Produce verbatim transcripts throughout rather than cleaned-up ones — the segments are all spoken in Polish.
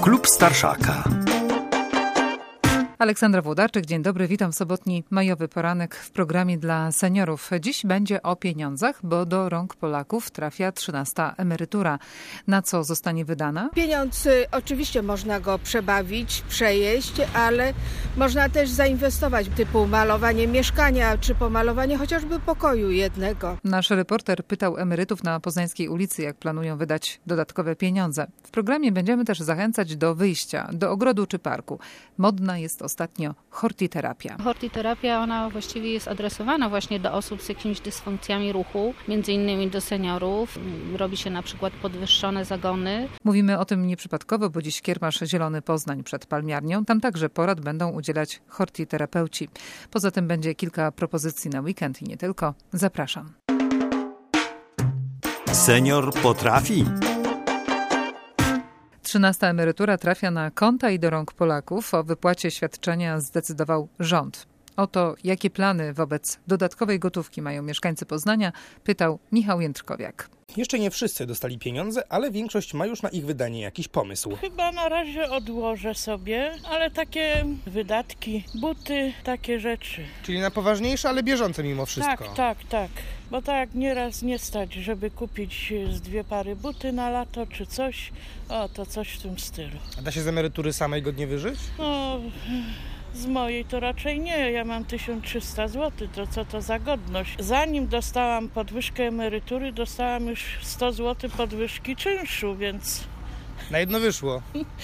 Klub Starszaka. Aleksandra Włodarczyk, dzień dobry, witam w sobotni majowy poranek w programie dla seniorów. Dziś będzie o pieniądzach, bo do rąk Polaków trafia trzynasta emerytura. Na co zostanie wydana? Pieniądz oczywiście można go przebawić, przejeść, ale można też zainwestować, typu malowanie mieszkania, czy pomalowanie chociażby pokoju jednego. Nasz reporter pytał emerytów na Poznańskiej ulicy, jak planują wydać dodatkowe pieniądze. W programie będziemy też zachęcać do wyjścia, do ogrodu czy parku. Modna jest ostatnio hortiterapia. Hortiterapia, ona właściwie jest adresowana właśnie do osób z jakimiś dysfunkcjami ruchu, między innymi do seniorów. Robi się na przykład podwyższone zagony. Mówimy o tym nieprzypadkowo, bo dziś kiermasz Zielony Poznań przed Palmiarnią. Tam także porad będą udzielać hortiterapeuci. Poza tym będzie kilka propozycji na weekend i nie tylko. Zapraszam. Senior potrafi. Trzynasta emerytura trafia na konta i do rąk Polaków. O wypłacie świadczenia zdecydował rząd. O to, jakie plany wobec dodatkowej gotówki mają mieszkańcy Poznania, pytał Michał Jędrkowiak. Jeszcze nie wszyscy dostali pieniądze, ale większość ma już na ich wydanie jakiś pomysł. Chyba na razie odłożę sobie, ale takie wydatki, buty, takie rzeczy. Czyli na poważniejsze, ale bieżące mimo wszystko. Tak, tak, tak. Bo tak nieraz nie stać, żeby kupić z dwie pary buty na lato czy coś. O, to coś w tym stylu. A da się z emerytury samej godnie wyżyć? No... Z mojej to raczej nie, ja mam tysiąc trzysta złotych, to co to za godność. Zanim dostałam podwyżkę emerytury, dostałam już sto złotych podwyżki czynszu, więc... Na jedno wyszło.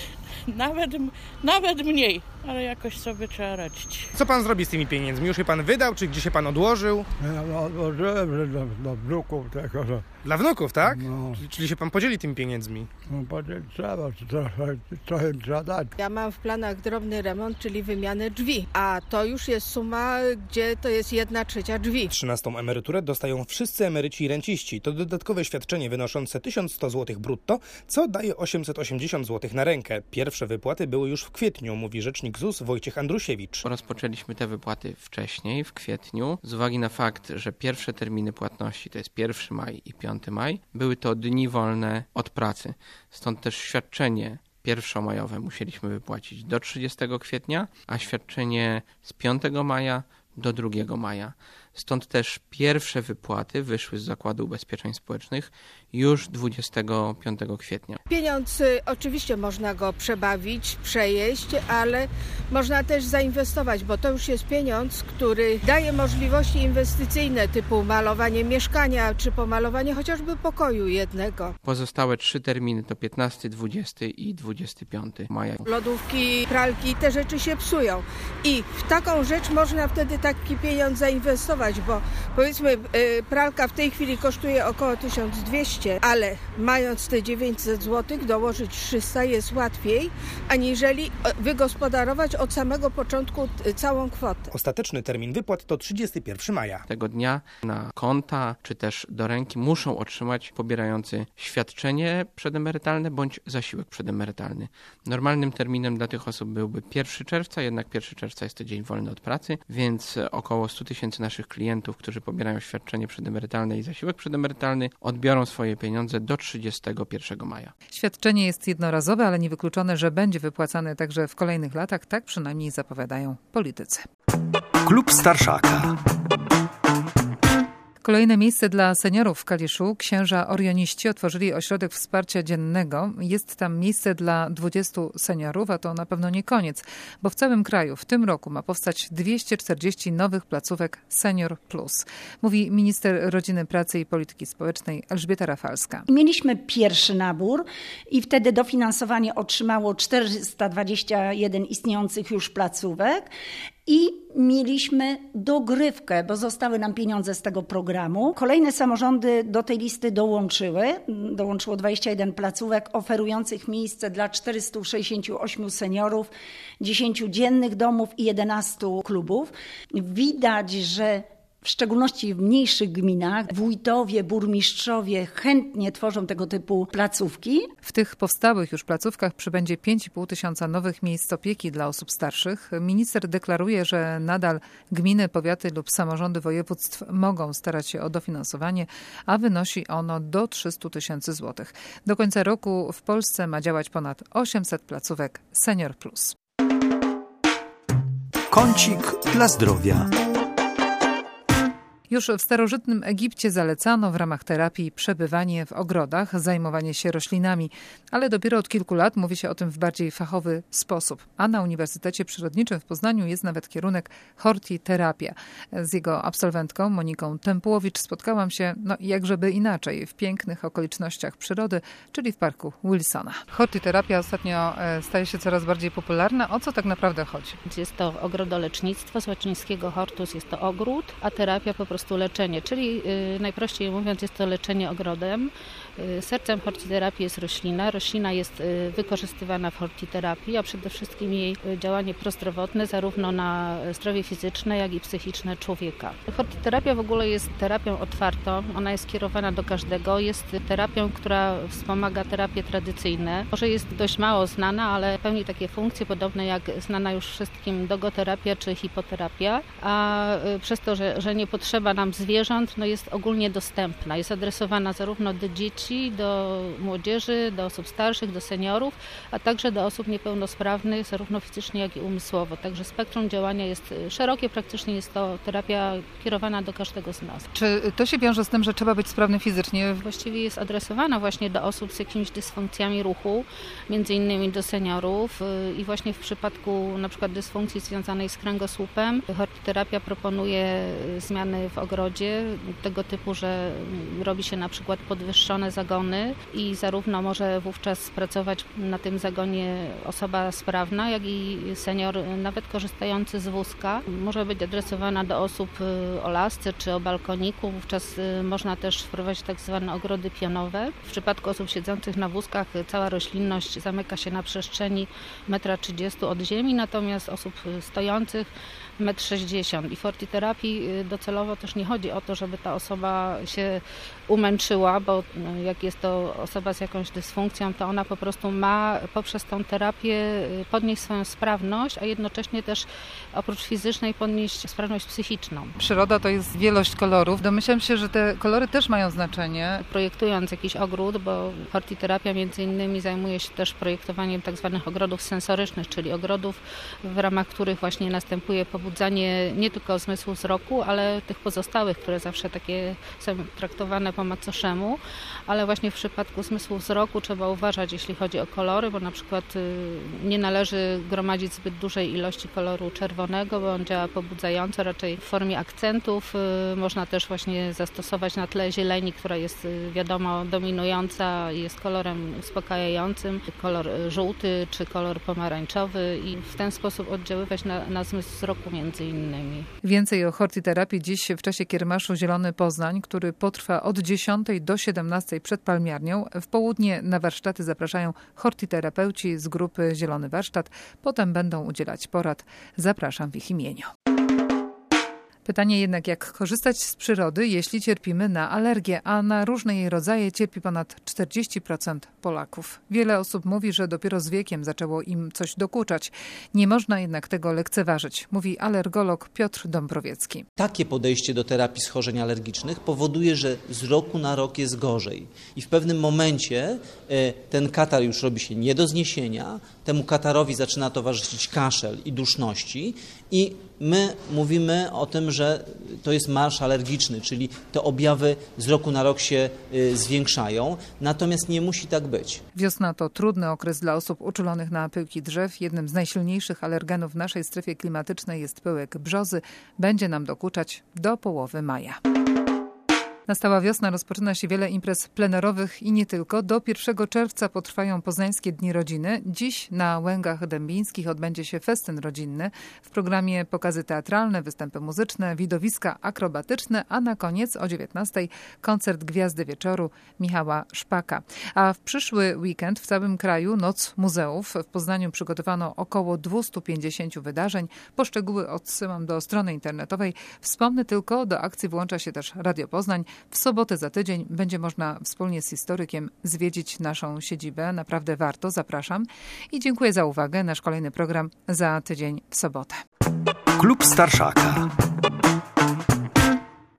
Nawet, nawet mniej, ale jakoś sobie trzeba radzić. Co pan zrobi z tymi pieniędzmi? Już je pan wydał, czy gdzie się pan odłożył? Ja odłożyłem dla, dla wnuków tego, że... Dla wnuków, tak? No. Czyli, czyli się pan podzieli tymi pieniędzmi? No potem trzeba, trochę, trochę trzeba dać. Ja mam w planach drobny remont, czyli wymianę drzwi, a to już jest suma, gdzie to jest jedna trzecia drzwi. Trzynastą emeryturę dostają wszyscy emeryci i renciści. To dodatkowe świadczenie wynoszące tysiąc sto złotych brutto, co daje osiemset osiemdziesiąt złotych na rękę. Pierwsze wypłaty były już w kwietniu, mówi rzecznik Z U S Wojciech Andrusiewicz. Rozpoczęliśmy te wypłaty wcześniej, w kwietniu, z uwagi na fakt, że pierwsze terminy płatności to jest pierwszy maj i piąty maj, były to dni wolne od pracy. Stąd też świadczenie pierwszomajowe musieliśmy wypłacić do trzydziestego kwietnia, a świadczenie z piątego maja do drugiego maja. Stąd też pierwsze wypłaty wyszły z Zakładu Ubezpieczeń Społecznych już dwudziestego piątego kwietnia. Pieniądz oczywiście można go przebawić, przejeść, ale można też zainwestować, bo to już jest pieniądz, który daje możliwości inwestycyjne, typu malowanie mieszkania, czy pomalowanie chociażby pokoju jednego. Pozostałe trzy terminy to piętnasty, dwudziesty i dwudziesty piąty maja. Lodówki, pralki, te rzeczy się psują i w taką rzecz można wtedy taki pieniądz zainwestować, bo powiedzmy pralka w tej chwili kosztuje około tysiąc dwieście, ale mając te dziewięćset złotych dołożyć trzysta jest łatwiej, aniżeli wygospodarować od samego początku całą kwotę. Ostateczny termin wypłat to trzydziestego pierwszego maja. Tego dnia na konta czy też do ręki muszą otrzymać pobierający świadczenie przedemerytalne bądź zasiłek przedemerytalny. Normalnym terminem dla tych osób byłby pierwszego czerwca, jednak pierwszego czerwca jest to dzień wolny od pracy, więc około sto tysięcy naszych klientów, którzy pobierają świadczenie przedemerytalne i zasiłek przedemerytalny, odbiorą swoje pieniądze do trzydziestego pierwszego maja. Świadczenie jest jednorazowe, ale niewykluczone, że będzie wypłacane także w kolejnych latach. Tak przynajmniej zapowiadają politycy. Klub Starszaka. Kolejne miejsce dla seniorów w Kaliszu. Księża Orioniści otworzyli ośrodek wsparcia dziennego. Jest tam miejsce dla dwudziestu seniorów, a to na pewno nie koniec, bo w całym kraju w tym roku ma powstać dwieście czterdzieści nowych placówek Senior Plus. Mówi minister Rodziny, Pracy i Polityki Społecznej Elżbieta Rafalska. Mieliśmy pierwszy nabór i wtedy dofinansowanie otrzymało czterysta dwadzieścia jeden istniejących już placówek. I mieliśmy dogrywkę, bo zostały nam pieniądze z tego programu. Kolejne samorządy do tej listy dołączyły. Dołączyło dwadzieścia jeden placówek oferujących miejsce dla czterystu sześćdziesięciu ośmiu seniorów, dziesięciu dziennych domów i jedenastu klubów. Widać, że W szczególności w mniejszych gminach wójtowie, burmistrzowie chętnie tworzą tego typu placówki. W tych powstałych już placówkach przybędzie pięć i pół tysiąca nowych miejsc opieki dla osób starszych. Minister deklaruje, że nadal gminy, powiaty lub samorządy województw mogą starać się o dofinansowanie, a wynosi ono do trzysta tysięcy złotych. Do końca roku w Polsce ma działać ponad osiemset placówek Senior Plus. Kącik dla zdrowia. Już w starożytnym Egipcie zalecano w ramach terapii przebywanie w ogrodach, zajmowanie się roślinami, ale dopiero od kilku lat mówi się o tym w bardziej fachowy sposób. A na Uniwersytecie Przyrodniczym w Poznaniu jest nawet kierunek hortiterapia. Z jego absolwentką Moniką Tempułowicz spotkałam się, no jakżeby inaczej, w pięknych okolicznościach przyrody, czyli w parku Wilsona. Hortiterapia ostatnio staje się coraz bardziej popularna. O co tak naprawdę chodzi? Jest to ogrodolecznictwo, z łacińskiego hortus jest to ogród, a terapia po prostu leczenie, czyli yy, najprościej mówiąc jest to leczenie ogrodem. Yy, sercem hortiterapii jest roślina. Roślina jest yy, wykorzystywana w hortiterapii, a przede wszystkim jej yy, działanie prozdrowotne zarówno na zdrowie fizyczne, jak i psychiczne człowieka. Hortiterapia w ogóle jest terapią otwartą, ona jest kierowana do każdego, jest terapią, która wspomaga terapie tradycyjne. Może jest dość mało znana, ale pełni takie funkcje podobne jak znana już wszystkim dogoterapia czy hipoterapia, a yy, przez to, że, że nie potrzeba nam zwierząt, no jest ogólnie dostępna. Jest adresowana zarówno do dzieci, do młodzieży, do osób starszych, do seniorów, a także do osób niepełnosprawnych, zarówno fizycznie, jak i umysłowo. Także spektrum działania jest szerokie, praktycznie jest to terapia kierowana do każdego z nas. Czy to się wiąże z tym, że trzeba być sprawny fizycznie? Właściwie jest adresowana właśnie do osób z jakimiś dysfunkcjami ruchu, między innymi do seniorów i właśnie w przypadku na przykład dysfunkcji związanej z kręgosłupem hortiterapia proponuje zmiany w ogrodzie, tego typu, że robi się na przykład podwyższone zagony i zarówno może wówczas pracować na tym zagonie osoba sprawna, jak i senior nawet korzystający z wózka. Może być adresowana do osób o lasce czy o balkoniku, wówczas można też wprowadzić tak zwane ogrody pionowe. W przypadku osób siedzących na wózkach cała roślinność zamyka się na przestrzeni jeden trzydzieści metrów od ziemi, natomiast osób stojących jeden sześćdziesiąt metrów. I w hortiterapii docelowo też nie chodzi o to, żeby ta osoba się umęczyła, bo jak jest to osoba z jakąś dysfunkcją, to ona po prostu ma poprzez tą terapię podnieść swoją sprawność, a jednocześnie też oprócz fizycznej podnieść sprawność psychiczną. Przyroda to jest wielość kolorów. Domyślam się, że te kolory też mają znaczenie. Projektując jakiś ogród, bo hortiterapia między innymi zajmuje się też projektowaniem tak zwanych ogrodów sensorycznych, czyli ogrodów, w ramach których właśnie następuje pobudzanie nie tylko zmysłu wzroku, ale tych pozostałych, które zawsze takie są traktowane po macoszemu, ale właśnie w przypadku zmysłu wzroku trzeba uważać, jeśli chodzi o kolory, bo na przykład nie należy gromadzić zbyt dużej ilości koloru czerwonego, bo on działa pobudzająco, raczej w formie akcentów. Można też właśnie zastosować na tle zieleni, która jest wiadomo dominująca i jest kolorem uspokajającym, kolor żółty czy kolor pomarańczowy i w ten sposób oddziaływać na, na zmysł wzroku między innymi. Więcej o hortiterapii dziś w czasie kiermaszu Zielony Poznań, który potrwa od dziesiątej do siedemnastej przed Palmiarnią. W południe na warsztaty zapraszają hortiterapeuci z grupy Zielony Warsztat. Potem będą udzielać porad. Zapraszam w ich imieniu. Pytanie jednak, jak korzystać z przyrody, jeśli cierpimy na alergię, a na różne jej rodzaje cierpi ponad czterdzieści procent Polaków. Wiele osób mówi, że dopiero z wiekiem zaczęło im coś dokuczać. Nie można jednak tego lekceważyć, mówi alergolog Piotr Dąbrowiecki. Takie podejście do terapii schorzeń alergicznych powoduje, że z roku na rok jest gorzej. I w pewnym momencie ten katar już robi się nie do zniesienia, temu katarowi zaczyna towarzyszyć kaszel i duszności i my mówimy o tym, że to jest marsz alergiczny, czyli te objawy z roku na rok się zwiększają, natomiast nie musi tak być. Wiosna to trudny okres dla osób uczulonych na pyłki drzew. Jednym z najsilniejszych alergenów w naszej strefie klimatycznej jest pyłek brzozy. Będzie nam dokuczać do połowy maja. Nastała wiosna, rozpoczyna się wiele imprez plenerowych i nie tylko. Do pierwszego czerwca potrwają Poznańskie Dni Rodziny. Dziś na Łęgach Dębińskich odbędzie się festyn rodzinny. W programie pokazy teatralne, występy muzyczne, widowiska akrobatyczne, a na koniec o dziewiętnastej koncert Gwiazdy Wieczoru Michała Szpaka. A w przyszły weekend w całym kraju Noc Muzeów. W Poznaniu przygotowano około dwieście pięćdziesiąt wydarzeń. Poszczegóły odsyłam do strony internetowej. Wspomnę tylko, do akcji włącza się też Radio Poznań. W sobotę za tydzień będzie można wspólnie z historykiem zwiedzić naszą siedzibę. Naprawdę warto, zapraszam. I dziękuję za uwagę. Nasz kolejny program za tydzień w sobotę. Klub Starszaka.